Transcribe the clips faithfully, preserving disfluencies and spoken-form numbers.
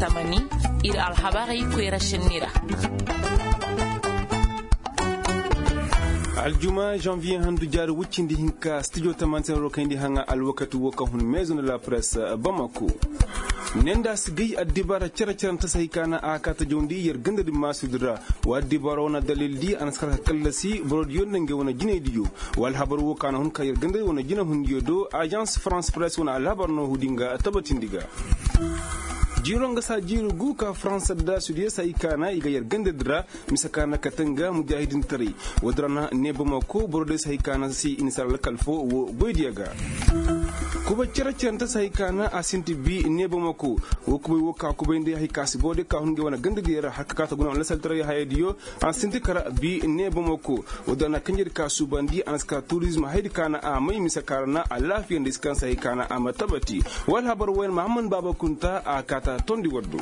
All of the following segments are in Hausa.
tamani ir alhabari kwera shenira. aljuma janvier handu jar wuccindi hinka studio tamanten rokandi hanga alwakatu woka hun maison de la presse Bamako. nenda sigay addibara cara caran ta saykana akata jondi yer ganda di masudra wa addibara wana dalil di anaskar kallasi brod yonne nge wana jine diyo wal habaru wokana hun ka yer ganda wana jina hun yodo agence France Presse wana alhabarno hudinga tabatindiga jironga sa jiru guka France da sudiya saykana iga yer ganda dra misakana katanga mujahidin tari wadrana nebama ko brod saykana si insal kalfo wo boydiaga kuba cara caranta saykana asinti bi nebama ko wo kuba woka kuba inde hay kasi bode ka hunge wana ganda dira hakka ta guna la saltara ya haydiyo asinti kara bi nebama ko wadana kanjir ka subandi anaska tourisme haydi kana a mai misakarna alafiya ndiskan saykana amatabati wal habar wen Muhammad Baba Kunta akata tondi waddu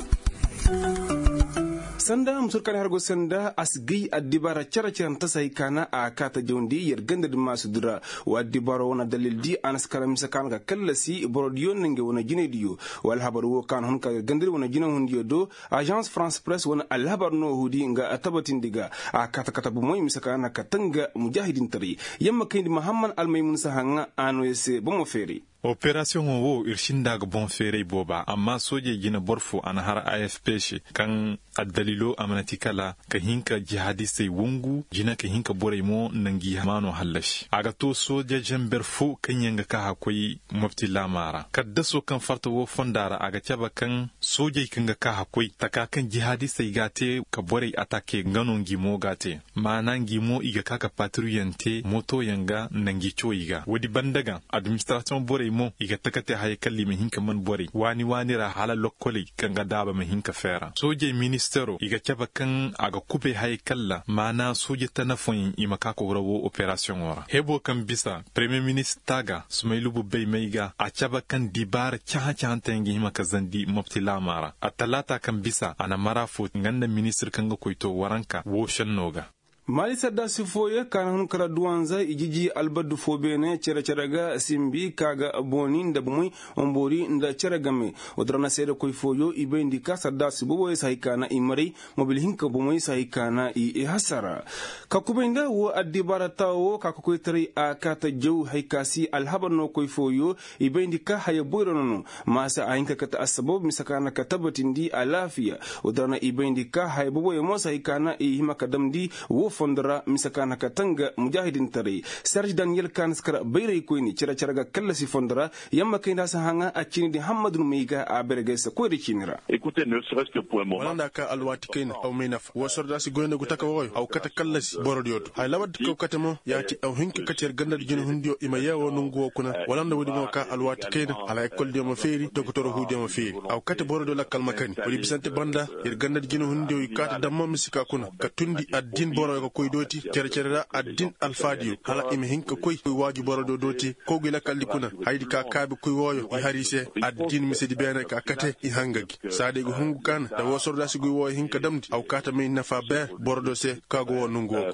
sanda musurkani hargo sanda asgi addibara cara caran ta saykana a kata jondi yer ganda di masudura wa addibara wana dalil di anaskara misakan ka kallasi borodiyon nge wana jine diyo wal habar wo kan hon ka gandiri wana jine hundiyo do agence France Presse wana alhabar no hudi nga atabatin diga a kata kata bu moy misakana katanga mujahidin tari yamma kindi Muhammad Almaymun sahanga ano yese bomo feri Opération wo irshindaga bon fere boba amma soje gina borfo an har A F P shi kan addalilo amanatikala ka hinka jihadistai wungu jina ka hinka boraimo nangi mano hallashi aga to soje jamber fo kan yanga ka hakoi mafti lamara kadda so kan farta wo fondara aga caba kan soje kanga ka hakoi taka kan jihadistai gate ka borai atake ngano ngimo gate mana ngimo iga kaka patrouillante moto yanga nangi choiga wodi bandaga administration borai mo iga takate hay kalli me hinka man bori wani wani ra hala lokkoli kanga daba me hinka fera soje ministero iga caba kan aga kube hay kalla mana soje tanafon imaka ko rawo operation wara hebo kan bisa premier ministre taga Sumailu Bubay meiga a caba kan dibar cha cha tangi himaka zandi moptila mara atalata kan bisa ana marafo nganda ministre kanga koito waranka wo shannoga mali sadda sifoye kana hun kara duwanza ijiji albadu fobene cera ceraga simbi kaga boni ndabumui ombori nda ceragame odrana seda koy foyo ibendi ka sadda sibobo saikana imari mobil hinka bumui saikana i hasara kakubenda wo adibara tawo kakoy tari akata jew haykasi alhabano koy foyo ibendi ka haya boyrono masa ainka kata asbab misakana katabatindi alafiya odrana ibendi ka haya bobo yemo saikana i himaka damdi wo fondara misakana katanga mujahidin tare Serge Daniel Kanskara bayre koyni cira ciraga kallasi fondara yamma kayna sa hanga acini di Hamadou Meiga a berge sa ko de cinira écoutez ne serait-ce que pour un moment wala ka alwati kayna aw meynaf wo sorda si goyne gu taka woy aw kata kallasi borodiyot hay lawad ko katamo yati aw hinka kacer gandal jino hundiyo ima yawo nungo kuna wala nda wodi mo ka alwati kayna ala école de mo feri docteur hude mo feri aw kata borodo la kalmakani wodi bisante banda yer gandal jino hundiyo kata dammo misika kuna katundi addin boro ko koy doti cere cerera addin alfadiyo hala imi hinka koy koy waju borodo doti ko gila kalli kuna haydi ka kaabe koy woyo i harise addin misedi bene ka kate i hangagi sade go hungu kan da wo sorda si goy woyo hinka damdi aw kata me nafa ber borodo se kago wonu ngoko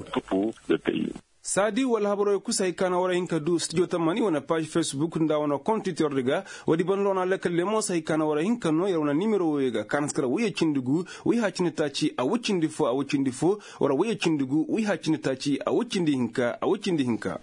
sadi wala habaro kusay kana wara hinka du studio tamani wana page Facebook nda wana compte Twitter diga wadi banlona lekal lemo say kana wara hinka no yawna numero wega kanskara wiya cindugu wi ha cinitaci a wucindi fo a wucindi fo wara wiya cindugu wi ha cinitaci a wucindi hinka a wucindi hinka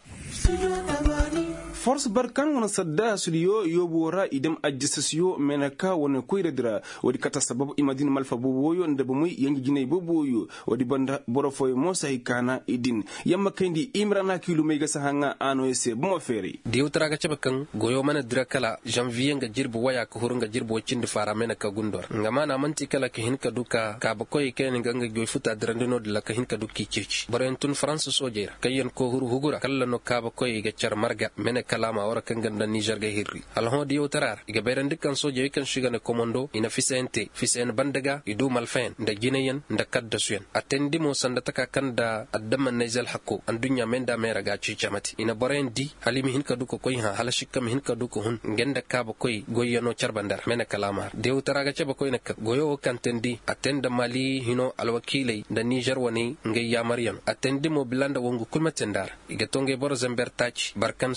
force barkan wana sadda studio yobu wara idam ajjasasiyo menaka wana kuiredra wadi kata sababu imadin malfa boboyo ndabumui yangi jinay boboyo wadi banda borofoy mosa hikana idin yamma kendi imrana kilu mega sahanga ano ese bomo feri diu traga chabakan goyo mana drakala janvier nga jirbu waya ko hurunga jirbu cindi fara menaka gundor ngama na manti kala ke hinka duka ka bakoy ken nga goy futa drandino de la ka hinka dukki ceci barentun france sojera kayen ko huru hugura kala no ka bakoy ga char marga menaka kalama wara kan ganda Niger ga hirri alho diyo tarar iga bayran dukkan soje kan shiga na komando ina fisente fisen bandaga idu malfen da gineyen da kadda suyen atendi mo sanda taka kan da addaman naizal hakko an dunya men da mera ga ci chamati ina boren di halimi hinka duko koy ha hala shikka mi hinka duko hun ngenda ka ba koy goyyano charbandar mena kalama diyo taraga chaba koy nak goyo kan tendi atenda mali hino alwakilai da Niger wani ngay ya maryam atendi mo bilanda wongu kulmatendar iga tonge bor zamber tach barkan soje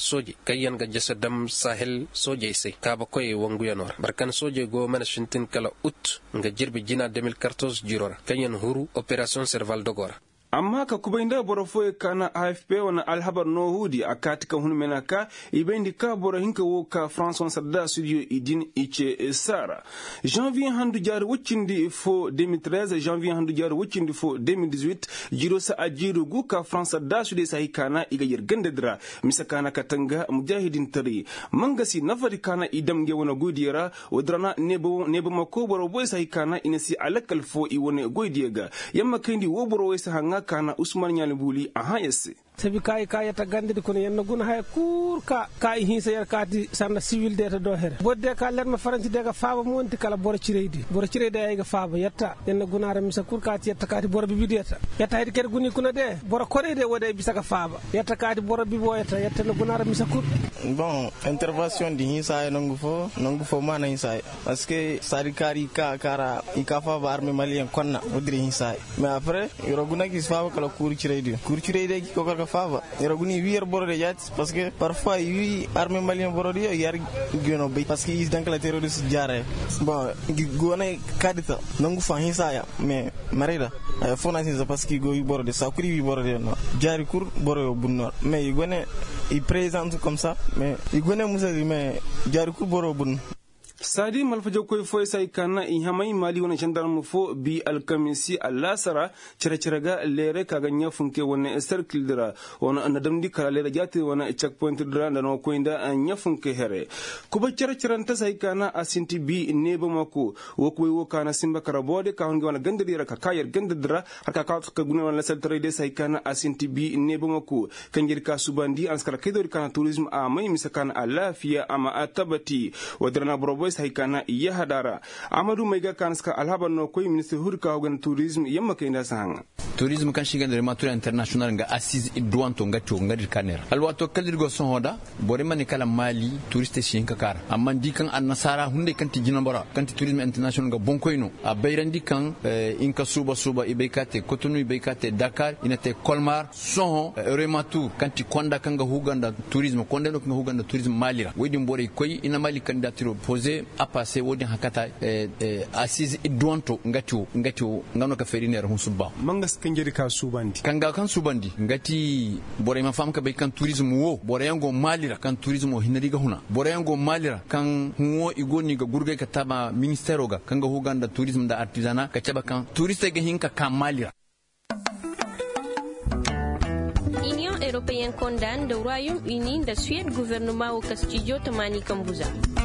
kayan ga jasadam sahel soje sai ka ba koy wangu yanor barkan soje go mana shintin kala ut nga jirbi jina deux mille quatorze jirora kayan huru operation serval dogora amma ka kubainda boro foye kana A F P wana alhabar no hudi akati ka hunmena ka ibendi ka boro hinka wo ka France on sadda studio idin iche sara janvier handu jar wucindi fo deux mille treize janvier handu jar wucindi fo deux mille dix-huit jiro sa ajiru gu ka France sadda studio sai kana iga yergande dra misakana katanga mujahidin tari mangasi nafari kana idam ge wana godiyara wadrana nebo nebo mako boro boy sai kana inasi alakal fo i wona godiyega yamma kandi wo boro wesa hanga kana Usman Nyalibuli aha yesse sabi kay kay ta gande ko yenna guna hay kur ka kay hinsa yar kati sanna civil de ta do here bodde ka len ma faranti de ga faaba monti kala bor ci reedi bor ci reedi ay ga faaba yatta yenna guna ra misa kur kati yatta kati bor bi bideta yatta hay ker guni kuna de bor ko reede wode bisa ga faaba yatta kati bor bi boyata yatta na guna ra misa kur bon intervention di hinsa ay nangu fo nangu fo mana hinsa parce que sarikari ka kara ikafa ba arme malien konna odri hinsa mais après yoro guna ki faaba kala kur ci reedi kur ci reedi ko ko fava yeroguni wier borode yat parce que parfois wi armée malien borode yar geno be parce que is donc la terroriste jare bon gone kadita nangu fa hisaya mais marida fona sin parce que go borode sa kuri wi borode no jari kur boro bunno mais gone il présente comme ça mais gone musa mais jari kur boro bunno sadi malfajo koy foy say kana i hamay mali wona gendarme fo bi alkamisi allasara cere cerega lere kaga nyafunke wona circle dira wona nadamdi kala lere jati wona checkpoint dira ndano koynda nyafunke here kuba cere ceranta say kana asinti bi neba mako wo koy wo kana simba karabode ka hongi wona gandira ka kayer gandira harka ka ka guna wona secteur de say kana asinti bi neba mako kanjir ka subandi anskara kedori kana tourisme a may misakana alafiya ama atabati wadrana bro sai kana iya hadara amadu mai ga kanska alhaban no koy ministre hurka hogan tourisme yamma kayna sahanga tourisme kan shiga da matura international nga assise idwanto ngati ngadi kanera alwato kalirgo son hoda bore mani kala mali touriste shin kakara amma dikan annasara hunde kanti jinambara kanti tourisme international nga bonkoyno a bayrandi kan inka suba suba ibekate kotonu ibekate dakar inate kolmar son rematu kanti konda kanga huganda tourisme konda no kanga huganda tourisme malira wedi bore koy ina mali candidature posé a passé wodi hakata eh, eh, assise idwanto ngati ngati ngano ka feriner hun subba mangas kanjeri ka subandi kanga kan subandi ngati bore ma fam ka be kan tourisme wo bore yango malira kan tourisme o hinari ga huna bore yango malira kan huwo igoni ga gurgai ka taba ministero ga kanga huganda tourisme da artisanat ka taba kan touriste ga hinka kan malira. Union européenne condamne le Royaume-Uni de Suède gouvernement au Castillo Tamani Kambuza.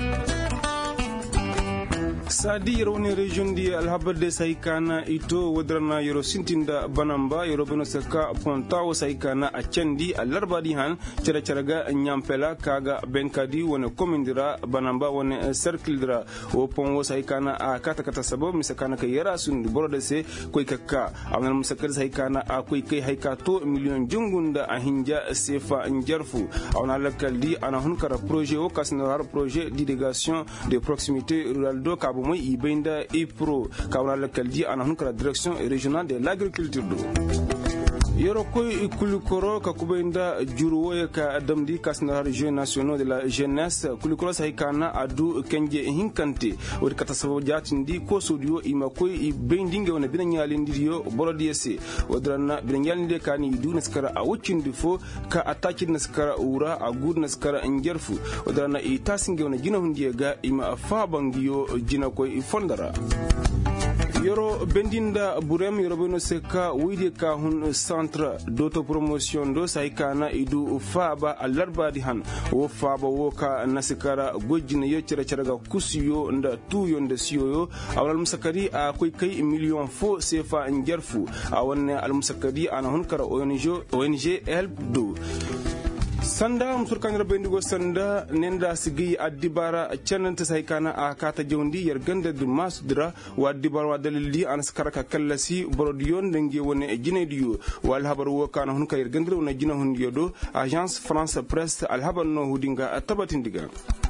sadi yero ne region di alhabade saikana ito wadrana yero sintinda banamba yero beno saka pontawo saikana a candi alarbadi han cere cerega nyampela kaga benkadi wona komindira banamba wona circle dira o ponwo saikana a kata kata sabo misakana ka yera sun borode se koy kakka awnal musakar saikana a koy kay haykato million jungunda a hinja sefa njarfu awnal kaldi ana hunkara projet o kasnar projet d'irrigation de proximité rural do kabo moy ibenda ipro kawla kaldi ana hunkara direction régionale de l'agriculture do yoro koy kulikoro ka kubenda juruwo ka damdi kasnar jeux nationaux de la jeunesse kulikoro saikana adu kenje hinkante wori kata sabo jatindi ko sodio ima koy ibendinge wona binanyali ndiyo borodiese wodrana binanyali de kani du naskara a wuccindi fo ka ataki naskara ura a gud naskara ngerfu wodrana i tasinge wona jina hundiye ga ima fabangiyo jina koy fondara yoro bendinda burem yoro beno seka wide ka hun centre d'autopromotion do saikana idu faba alarbadi han wo faba wo ka nasikara gojjina yo cere cere ga kusiyo nda tuyo nda siyo awal musakari a koy kay million fo sefa ngerfu awonne al musakari ana hun kara O N G O N G help do sanda musurkanira bendigo sanda nenda sigi adibara chananta saykana a kata jawndi yer gande du masdra wa dibara wa dalildi an skaraka kallasi borodion dengi woni e jinediyo wal habar wo kana hun kayir gandre wona jina hun yodo agence France Presse al habar no hudinga tabatindiga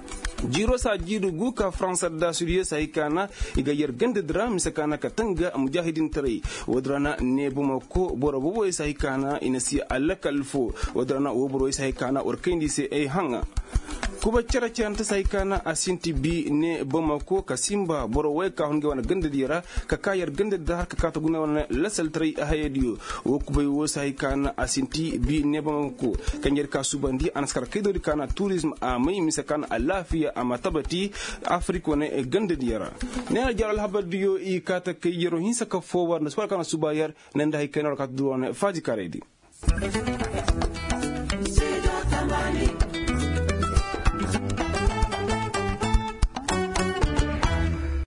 jiro sa jidu guka France da suriye sai kana iga yer gande dra misakana katanga mujahidin tare wadrana ne buma ko boro bobo sai kana inasi alakalfo wadrana woboro sai kana orkendi sai ai hanga kuba cara ta sai kana asinti bi ne bamako kasimba boro wai ka hunge wana gande dira ka kayar gande da har ka kata guna wana lasal trai a hayadiyo wo kubai wo sai kana asinti bi ne bamako kanyer ka subandi anaskar kaido kana tourism a mai misakana alafiya a matabati afriko ne gande dira ne na jaral habadiyo i kata kai yero hinsa ka forward na swal kana subayar nan da haikana ka duwane faji karedi